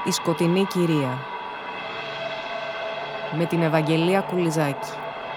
Η σκοτεινή κυρία με την Ευαγγελία Κουλιζάκη.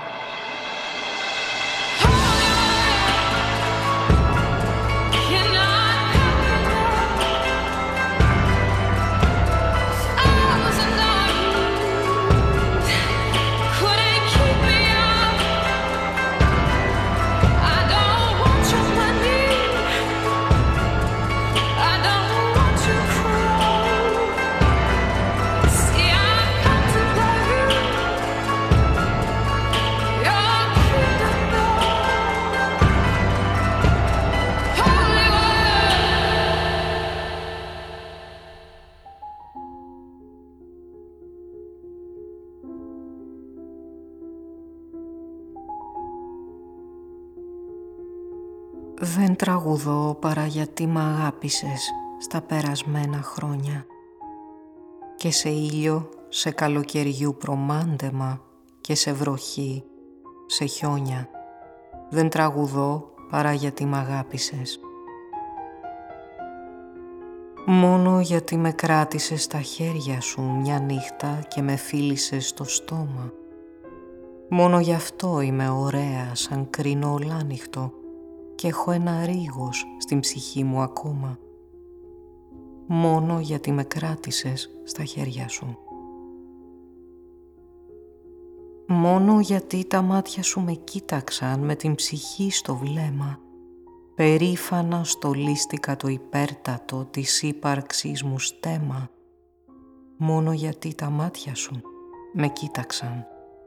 Δεν τραγουδώ παρά γιατί μ' αγάπησες στα περασμένα χρόνια και σε ήλιο, σε καλοκαιριού προμάντεμα και σε βροχή, σε χιόνια. Δεν τραγουδώ παρά γιατί μ' αγάπησες. Μόνο γιατί με κράτησες στα χέρια σου μια νύχτα και με φίλησες στο στόμα. Μόνο γι' αυτό είμαι ωραία σαν κρίνο ολάνυχτο και έχω ένα ρίγος στην ψυχή μου ακόμα. Μόνο γιατί με κράτησες στα χέρια σου. Μόνο γιατί τα μάτια σου με κοίταξαν με την ψυχή στο βλέμμα. Περήφανα στολίστηκα το υπέρτατο της ύπαρξής μου στέμμα. Μόνο γιατί τα μάτια σου με κοίταξαν.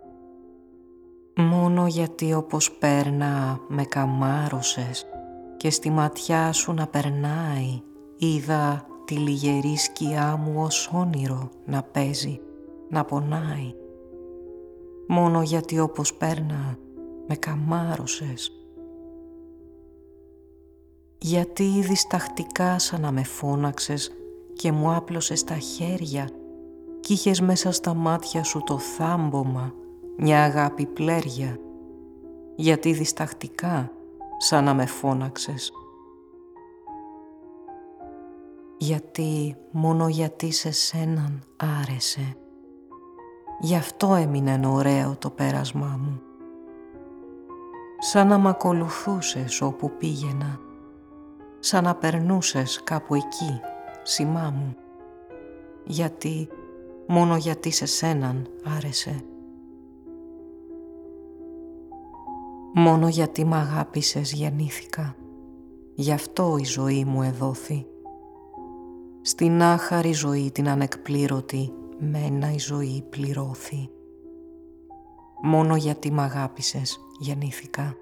Μόνο γιατί όπως πέρνα με καμάρωσες και στη ματιά σου να περνάει, είδα τη λιγερή σκιά μου ως όνειρο να παίζει, να πονάει. Μόνο γιατί όπως πέρνα με καμάρωσες. Γιατί δισταχτικά σαν να με φώναξες και μου άπλωσες τα χέρια κι είχες μέσα στα μάτια σου το θάμπομα, μια αγάπη πλέρια. Γιατί δισταχτικά σαν να με φώναξες. Γιατί μόνο γιατί σε σέναν άρεσε. Γι' αυτό έμεινε ωραίο το πέρασμά μου. Σαν να μ' ακολουθούσες όπου πήγαινα. Σαν να περνούσες κάπου εκεί, σημά μου. Γιατί μόνο γιατί σε σέναν άρεσε. Μόνο γιατί μ' αγάπησες γεννήθηκα. Γι' αυτό η ζωή μου εδόθη. Στην άχαρη ζωή την ανεκπλήρωτη μένα η ζωή πληρώθη. Μόνο γιατί μ' αγάπησες γεννήθηκα.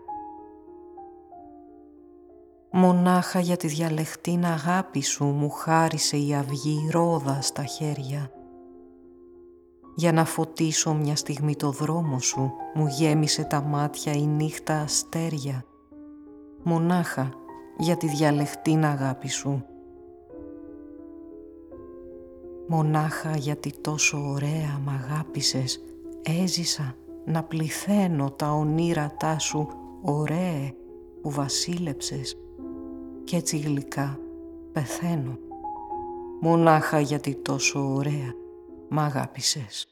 Μονάχα για τη διαλεχτήν αγάπη σου μου χάρισε η αυγή ρόδα στα χέρια. Για να φωτίσω μια στιγμή το δρόμο σου μου γέμισε τα μάτια η νύχτα αστέρια. Μονάχα για τη διαλεχτήν αγάπη σου. Μονάχα γιατί τόσο ωραία μ' αγάπησες έζησα να πληθαίνω τα ονείρατά σου ωραίε που βασίλεψες κι έτσι γλυκά πεθαίνω. Μονάχα γιατί τόσο ωραία μ' αγάπησες.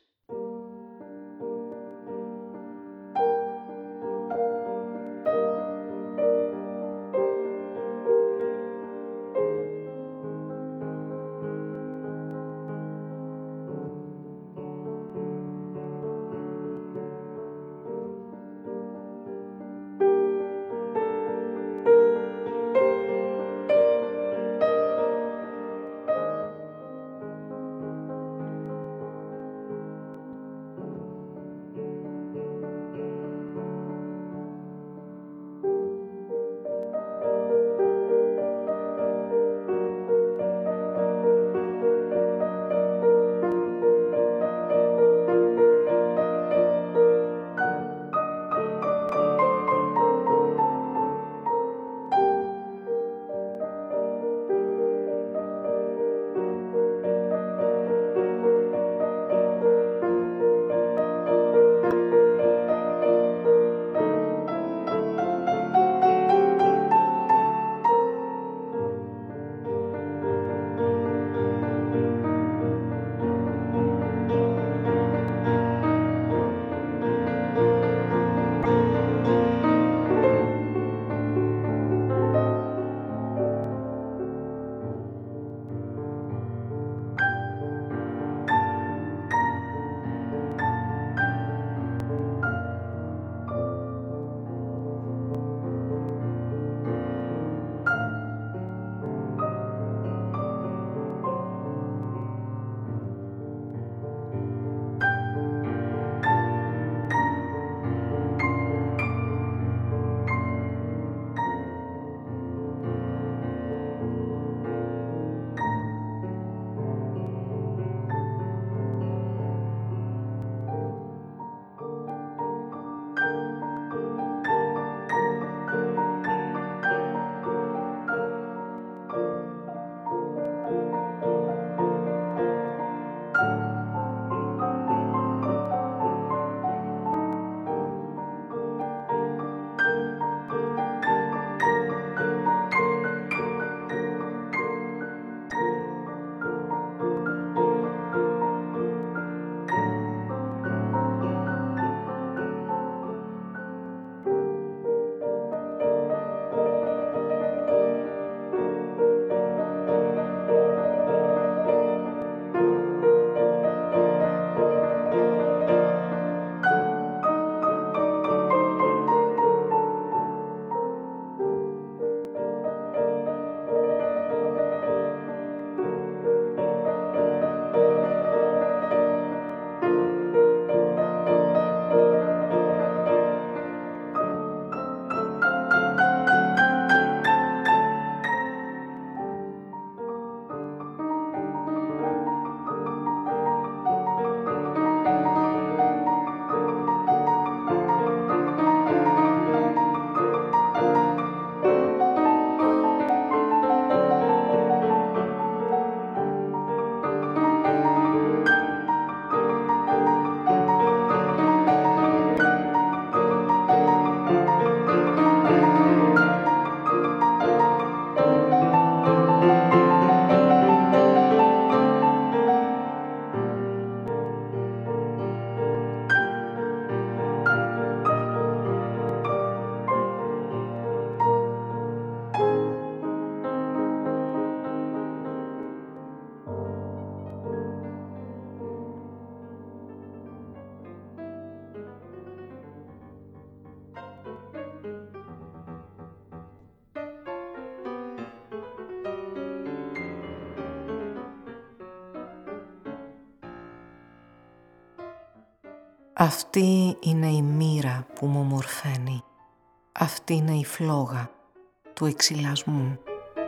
Αυτή είναι η μοίρα που μου ομορφαίνει. Αυτή είναι η φλόγα του εξυλασμού.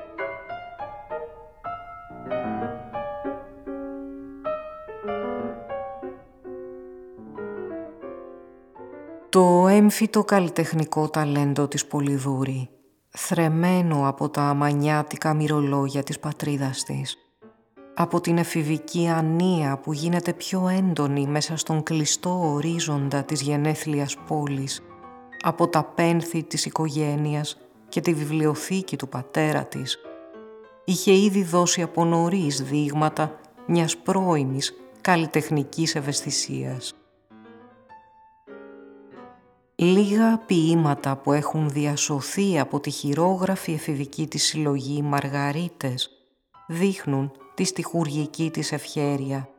Το έμφυτο καλλιτεχνικό ταλέντο της Πολυδούρη, θρεμμένο από τα μανιάτικα μυρολόγια της πατρίδας της, από την εφηβική ανία που γίνεται πιο έντονη μέσα στον κλειστό ορίζοντα της γενέθλιας πόλης, από τα πένθη της οικογένειας και τη βιβλιοθήκη του πατέρα της, είχε ήδη δώσει από νωρίς δείγματα μιας πρώιμης καλλιτεχνικής ευαισθησίας. Λίγα ποίηματα που έχουν διασωθεί από τη χειρόγραφη εφηβική της συλλογή Μαργαρίτες δείχνουν τη στιχουργική της ευχέρεια.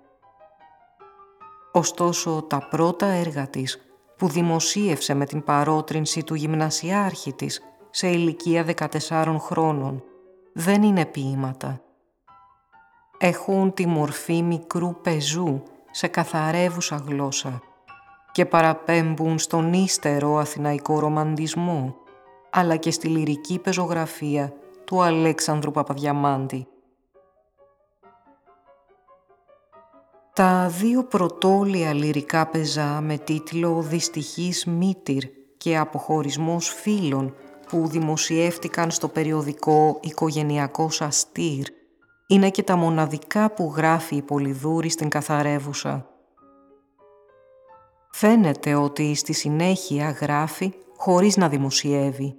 Ωστόσο, τα πρώτα έργα της, που δημοσίευσε με την παρότρινση του γυμνασιάρχη της σε ηλικία 14 χρόνων, δεν είναι ποίηματα. Έχουν τη μορφή μικρού πεζού σε καθαρεύουσα γλώσσα και παραπέμπουν στον ύστερο αθηναϊκό ρομαντισμό, αλλά και στη λυρική πεζογραφία του Αλέξανδρου Παπαδιαμάντη. Τα δύο πρωτόλια λυρικά πεζά με τίτλο «Δυστυχής μήτηρ» και «Αποχωρισμός φίλων» που δημοσιεύτηκαν στο περιοδικό «Οικογενειακός Αστήρ» είναι και τα μοναδικά που γράφει η Πολυδούρη στην καθαρεύουσα. Φαίνεται ότι στη συνέχεια γράφει χωρίς να δημοσιεύει.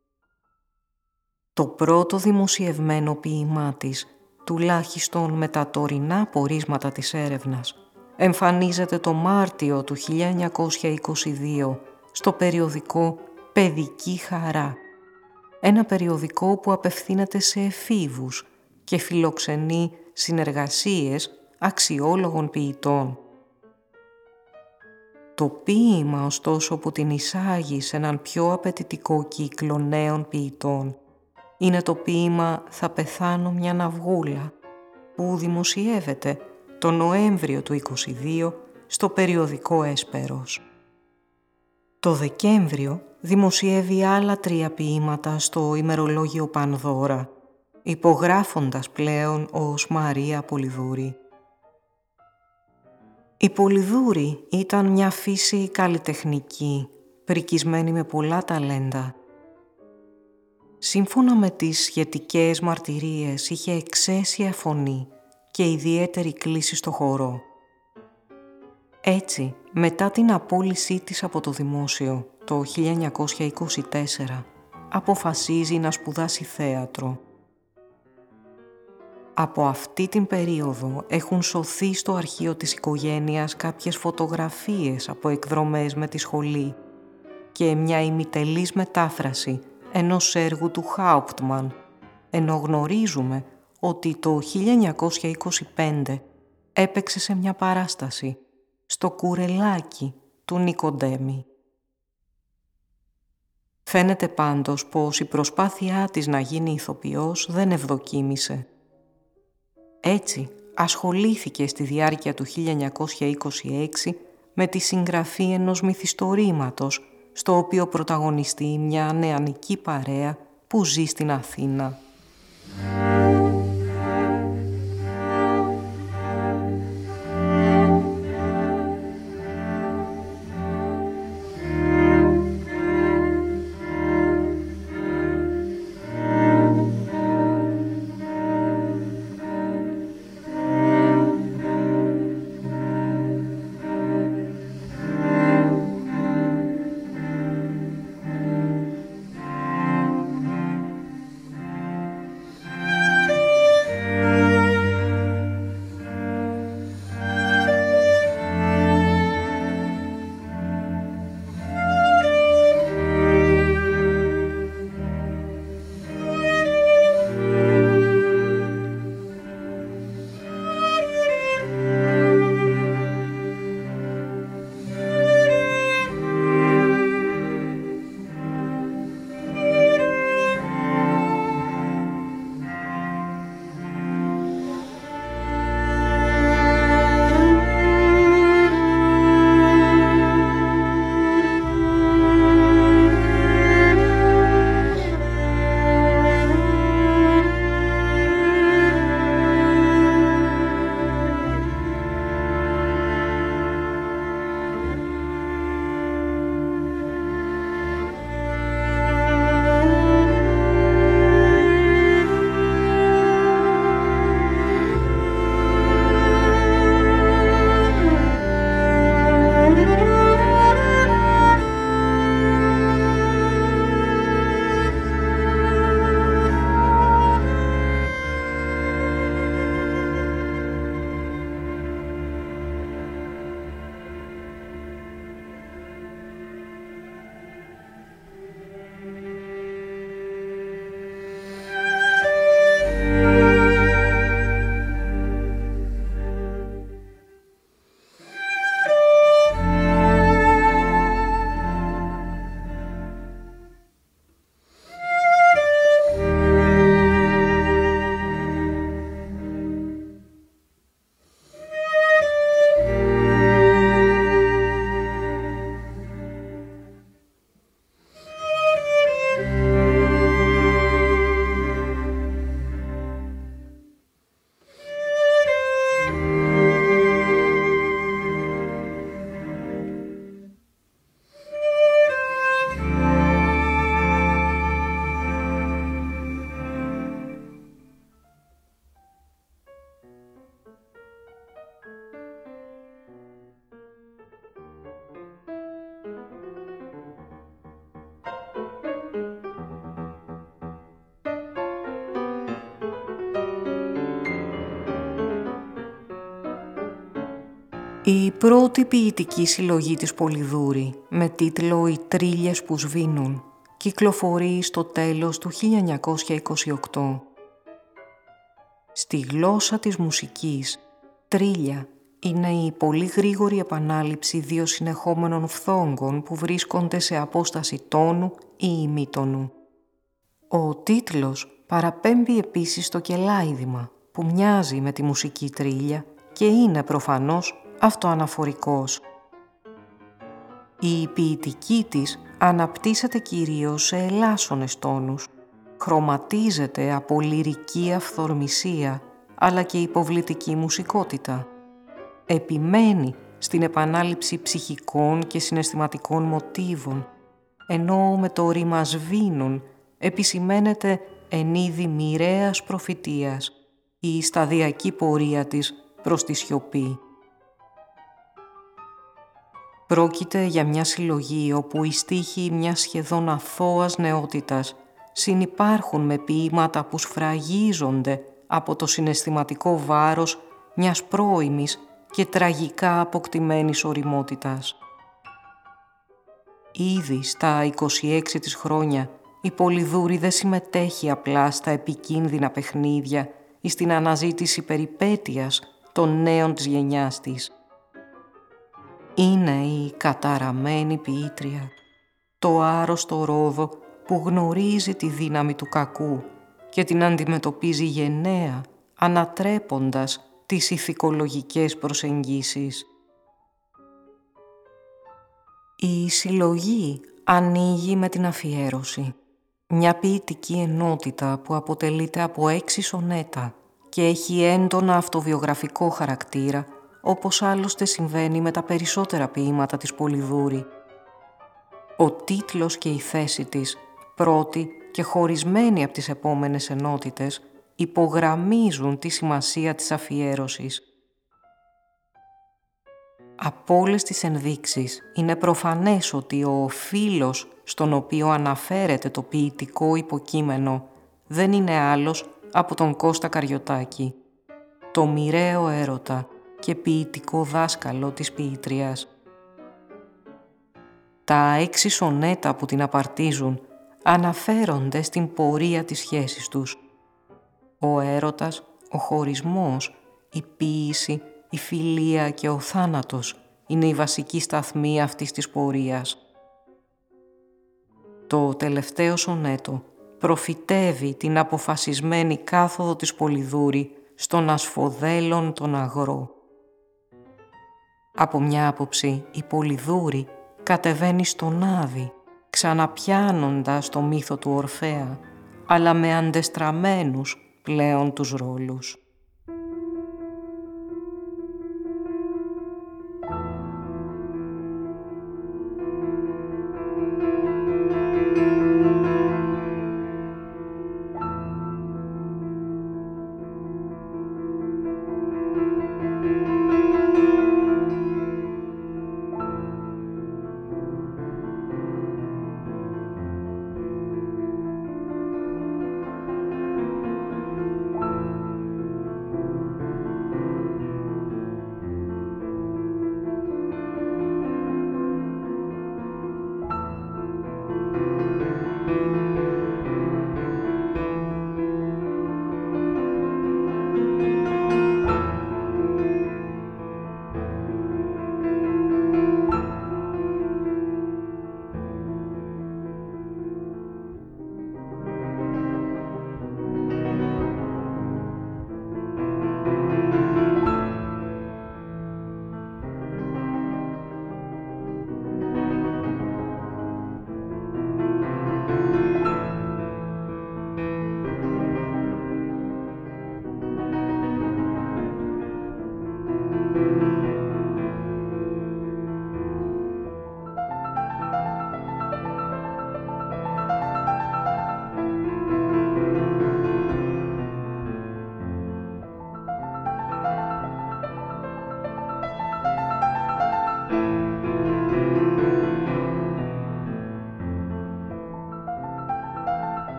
Το πρώτο δημοσιευμένο ποίημά της, τουλάχιστον με τα τωρινά πορίσματα της έρευνας, εμφανίζεται το Μάρτιο του 1922 στο περιοδικό «Παιδική Χαρά», ένα περιοδικό που απευθύνεται σε εφήβους και φιλοξενεί συνεργασίες αξιόλογων ποιητών. Το ποίημα, ωστόσο, που την εισάγει σε έναν πιο απαιτητικό κύκλο νέων ποιητών είναι το ποίημα «Θα πεθάνω μια ναυγούλα», που δημοσιεύεται το Νοέμβριο του 22 στο περιοδικό Έσπερος. Το Δεκέμβριο δημοσιεύει άλλα 3 ποίηματα στο ημερολόγιο Πανδώρα, υπογράφοντας πλέον ως Μαρία Πολυδούρη. Η Πολυδούρη ήταν μια φύση καλλιτεχνική, πρικισμένη με πολλά ταλέντα. Σύμφωνα με τις σχετικές μαρτυρίες, είχε εξαίσια φωνή και ιδιαίτερη κλίση στο χορό. Έτσι, μετά την απόλυσή της από το δημόσιο το 1924, αποφασίζει να σπουδάσει θέατρο. Από αυτή την περίοδο έχουν σωθεί στο αρχείο της οικογένειας κάποιες φωτογραφίες από εκδρομές με τη σχολή και μια ημιτελής μετάφραση ενός έργου του Χάουπτμαν, ενώ γνωρίζουμε ότι το 1925 έπαιξε σε μια παράσταση στο Κουρελάκι του Νικοντέμι. Φαίνεται πάντως πως η προσπάθειά της να γίνει ηθοποιός δεν ευδοκίμησε. Έτσι, ασχολήθηκε στη διάρκεια του 1926 με τη συγγραφή ενός μυθιστορήματος, στο οποίο πρωταγωνιστεί μια νεανική παρέα που ζει στην Αθήνα. Η πρώτη ποιητική συλλογή της Πολυδούρη, με τίτλο «Οι τρίλιες που σβήνουν», κυκλοφορεί στο τέλος του 1928. Στη γλώσσα της μουσικής, τρίλια είναι η πολύ γρήγορη επανάληψη δύο συνεχόμενων φθόγκων που βρίσκονται σε απόσταση τόνου ή ημίτονου. Ο τίτλος παραπέμπει επίσης στο κελάιδημα, που μοιάζει με τη μουσική τρίλια και είναι προφανώς αυτοαναφορικός. Η ποιητική της αναπτύσσεται κυρίως σε ελάσσονες τόνους, χρωματίζεται από λυρική αυθορμησία, αλλά και υποβλητική μουσικότητα. Επιμένει στην επανάληψη ψυχικών και συναισθηματικών μοτίβων, ενώ με το ρήμα «σβήνουν» επισημαίνεται εν είδη μοιραίας προφητείας η σταδιακή πορεία της προς τη σιωπή. Πρόκειται για μια συλλογή όπου οι στίχοι μιας σχεδόν αθώας νεότητας συνυπάρχουν με ποίηματα που σφραγίζονται από το συναισθηματικό βάρος μιας πρώιμης και τραγικά αποκτημένης ωριμότητας. Ήδη στα 26 της χρόνια η Πολυδούρη δεν συμμετέχει απλά στα επικίνδυνα παιχνίδια ή στην αναζήτηση περιπέτειας των νέων της γενιάς της. Είναι η καταραμένη ποιήτρια, το άρρωστο ρόδο που γνωρίζει τη δύναμη του κακού και την αντιμετωπίζει γενναία, ανατρέποντας τις ηθικολογικές προσεγγίσεις. Η συλλογή ανοίγει με την αφιέρωση, μια ποιητική ενότητα που αποτελείται από 6 σονέτα και έχει έντονα αυτοβιογραφικό χαρακτήρα, όπως άλλωστε συμβαίνει με τα περισσότερα ποίηματα της Πολυδούρη. Ο τίτλος και η θέση της, πρώτη και χωρισμένη από τις επόμενες ενότητες, υπογραμμίζουν τη σημασία της αφιέρωσης. Από όλες τις ενδείξεις είναι προφανές ότι ο φύλος στον οποίο αναφέρεται το ποιητικό υποκείμενο δεν είναι άλλος από τον Κώστα Καριωτάκη, το μοιραίο έρωτα και ποιητικό δάσκαλο της ποιήτριας. Τα 6 σονέτα που την απαρτίζουν αναφέρονται στην πορεία της σχέσης τους. Ο έρωτας, ο χωρισμός, η ποίηση, η φιλία και ο θάνατος είναι η βασική σταθμή αυτής της πορείας. Το τελευταίο σονέτο προφητεύει την αποφασισμένη κάθοδο της Πολυδούρη στον ασφοδέλων τον αγρό. Από μια άποψη η Πολυδούρη κατεβαίνει στον Άδη, ξαναπιάνοντας το μύθο του Ορφέα, αλλά με αντεστραμμένους πλέον τους ρόλους.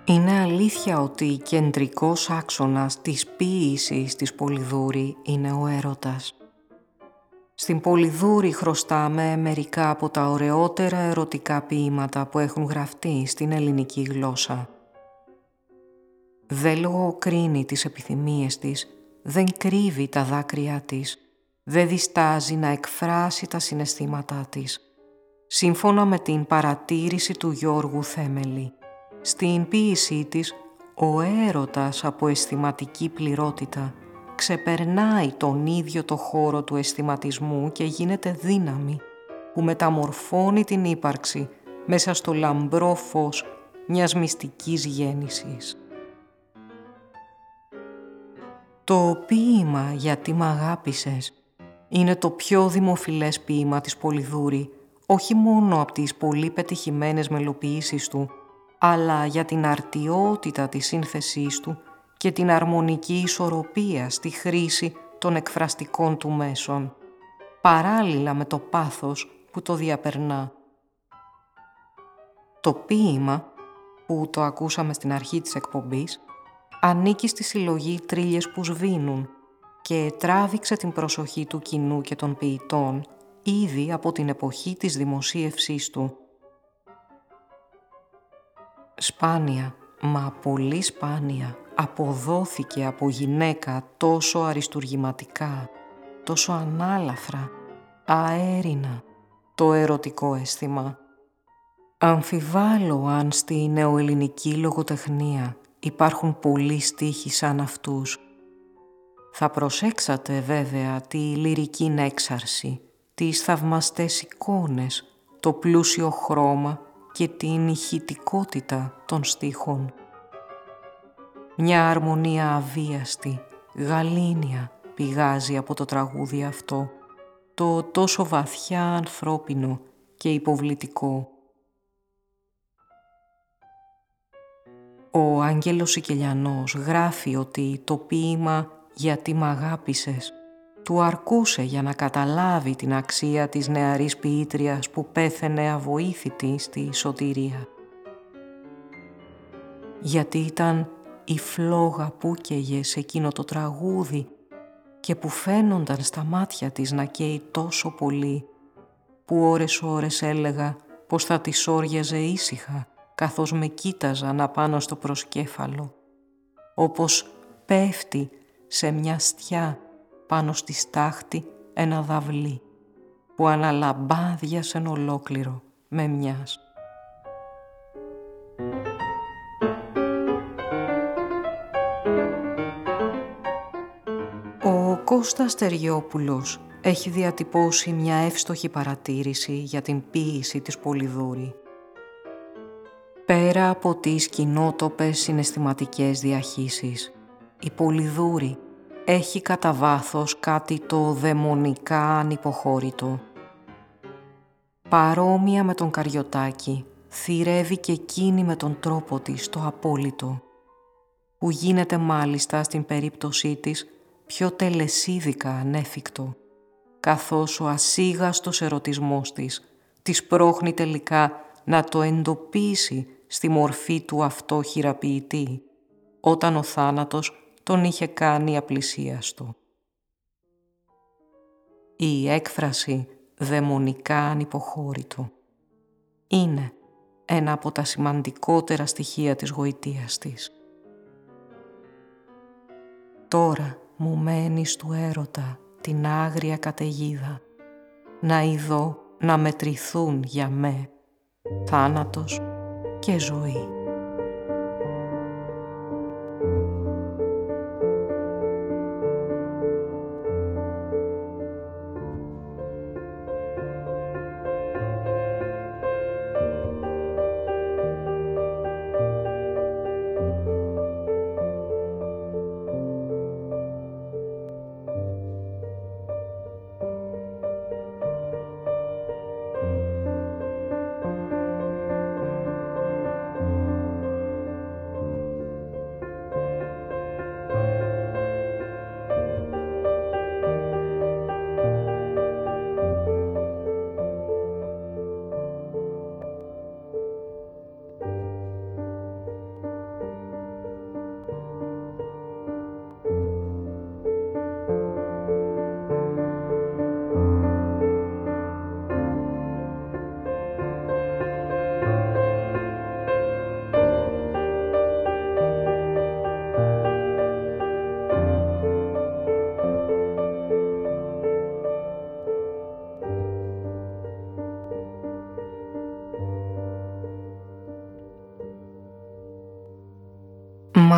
Είναι αλήθεια ότι κεντρικός άξονας της ποίησης της Πολυδούρη είναι ο έρωτας. Στην Πολυδούρη χρωστάμε μερικά από τα ωραιότερα ερωτικά ποίηματα που έχουν γραφτεί στην ελληνική γλώσσα. Δεν λογοκρίνει τις επιθυμίες της, δεν κρύβει τα δάκρυά της, δεν διστάζει να εκφράσει τα συναισθήματά της. Σύμφωνα με την παρατήρηση του Γιώργου Θέμελη, στην ποίησή της, ο έρωτας από αισθηματική πληρότητα ξεπερνάει τον ίδιο το χώρο του αισθηματισμού και γίνεται δύναμη που μεταμορφώνει την ύπαρξη μέσα στο λαμπρό φως μιας μυστικής γέννησης. Το ποίημα «Γιατί μ' αγάπησες» είναι το πιο δημοφιλές ποίημα της Πολυδούρη, όχι μόνο από τις πολύ πετυχημένες μελοποιήσεις του, αλλά για την αρτιότητα της σύνθεσής του και την αρμονική ισορροπία στη χρήση των εκφραστικών του μέσων, παράλληλα με το πάθος που το διαπερνά. Το ποίημα, που το ακούσαμε στην αρχή της εκπομπής, ανήκει στη συλλογή «Τρίλιες που σβήνουν» και τράβηξε την προσοχή του κοινού και των ποιητών ήδη από την εποχή της δημοσίευσής του. Σπάνια, μα πολύ σπάνια, αποδόθηκε από γυναίκα τόσο αριστουργηματικά, τόσο ανάλαφρα, αέρινα το ερωτικό αίσθημα. Αμφιβάλλω αν στη νεοελληνική λογοτεχνία υπάρχουν πολλοί στίχοι σαν αυτούς. Θα προσέξατε βέβαια τη λυρική έξαρση, τις θαυμαστές εικόνες, το πλούσιο χρώμα και την ηχητικότητα των στίχων. Μια αρμονία αβίαστη, γαλήνια πηγάζει από το τραγούδι αυτό, το τόσο βαθιά ανθρώπινο και υποβλητικό. Ο Άγγελος Σικελιανός γράφει ότι το ποίημα «Γιατί μ' αγάπησες» του αρκούσε για να καταλάβει την αξία της νεαρής ποιήτριας που πέθαινε αβοήθητη στη σωτηρία. Γιατί ήταν η φλόγα που καίγε σε εκείνο το τραγούδι και που φαίνονταν στα μάτια της να καίει τόσο πολύ, που ώρες έλεγα πως θα της όριαζε ήσυχα καθώς με κοίταζαν απάνω στο προσκέφαλο, όπως πέφτει σε μια στιά πάνω στη στάχτη ένα δαυλί που αναλαμπάδιασεν ολόκληρο με μιας. Ο Κώστας Τεριόπουλος έχει διατυπώσει μια εύστοχη παρατήρηση για την ποίηση της Πολυδούρη. Πέρα από τις κοινότοπες συναισθηματικές διαχύσεις, η Πολυδούρη έχει κατά βάθος κάτι το δαιμονικά ανυποχώρητο. Παρόμοια με τον Καριωτάκη, θηρεύει και εκείνη με τον τρόπο της το απόλυτο, που γίνεται μάλιστα στην περίπτωσή της πιο τελεσίδικα ανέφικτο, καθώς ο ασίγαστος ερωτισμός της πρόχνει τελικά να το εντοπίσει στη μορφή του αυτό χειραποιητή, όταν ο θάνατος τον είχε κάνει απλησίαστο. Η έκφραση «δαιμονικά ανυποχώρητο» είναι ένα από τα σημαντικότερα στοιχεία της γοητείας της. Τώρα μου μένεις του έρωτα την άγρια καταιγίδα, να ειδώ να μετρηθούν για με θάνατος και ζωή.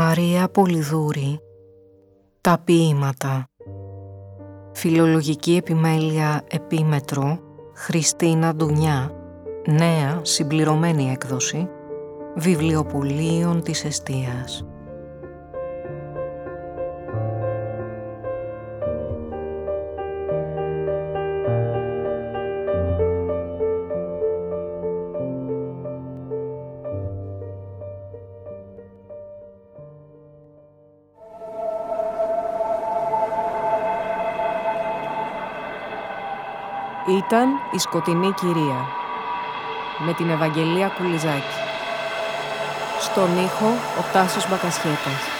Μαρία Πολυδούρη. Τα ποίηματα. Φιλολογική επιμέλεια επίμετρο Χριστίνα Ντουνιά. Νέα συμπληρωμένη έκδοση Βιβλιοπωλείων της Εστίας. Ήταν η Σκοτεινή Κυρία με την Ευαγγελία Κουλιζάκη. Στον ήχο ο Τάσος Μπακασχέτας.